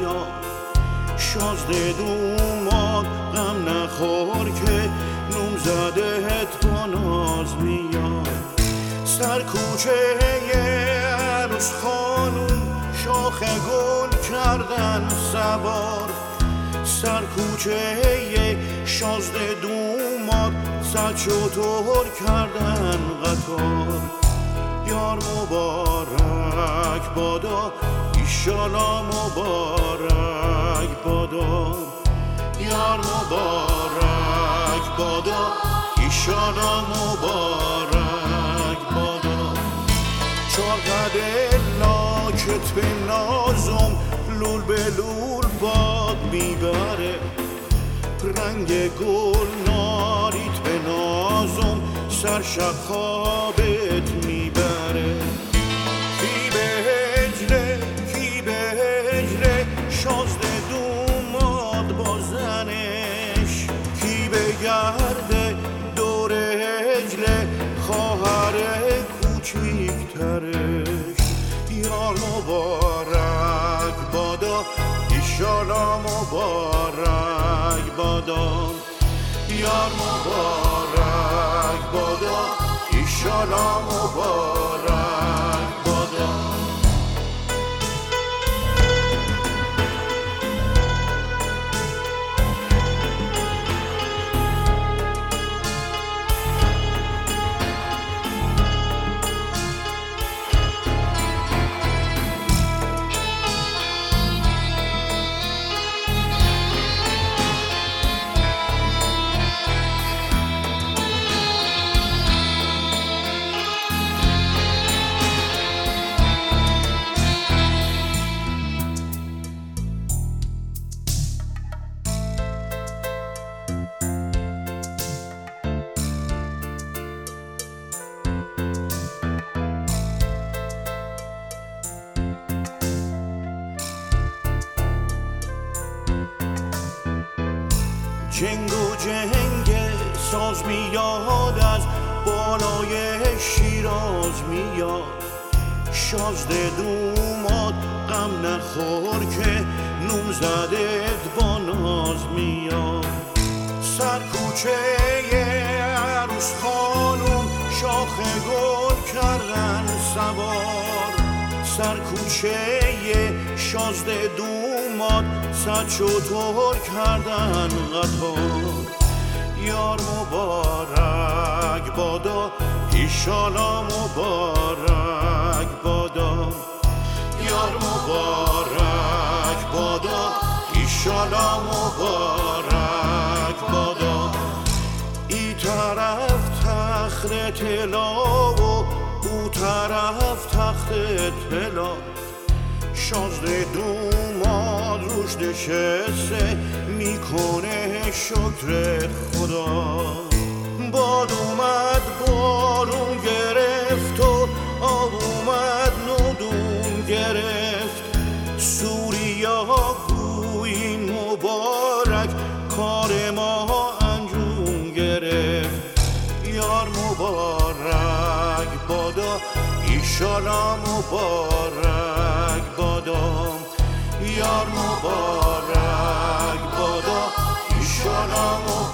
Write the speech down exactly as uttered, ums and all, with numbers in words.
میاد، شازده دوماد غم نخور که نوم زدهت با ناز میاد. سر کوچه عروس خانوم شاخ گل کردن سوار، سر کوچه شازده دوماد صد شتر کردن قطار. یار مبارک بادا ایشالا مبارک بادا، یار مبارک بادا ایشالا مبارک بادا. چار قده لاکت به نازم لول به لول باد میبره، رنگ گل ناریت به نازم سر شب خوابت میبره. کی به هجله کی به هجله شازده دوماد با زنش، کی به گرده دور هجله خواهر کوچیکترش. یار مبارک بادا ایشالا مبارک بادا، یار مبارک بادا ایشالا مبارک بادا. جنگ و جنگ ساز میاد از بالای شیراز میاد، شازده دوماد غم نخور که نوم زدت با ناز میاد. سر کوچه عروس خانوم شاخ گل کردن سوار، سر کوچه شازده دوماد صد شتر کردن قطار. یار مبارک بادا ایشالا مبارک بادا، یار مبارک بادا ایشالا مبارک بادا. ای طرف تخت طلا و او طرف تخت طلا، شازده دوماد روش نشسته میکنه شکر خدا. باد اومد بارون گرفت و آب اومد نودون گرفت، سوریا گوین مبارک کار ما انجام گرفت. یار مبارک بادا ایشالا مبارک بادا، یار مبارک بادا ایشالا مبارک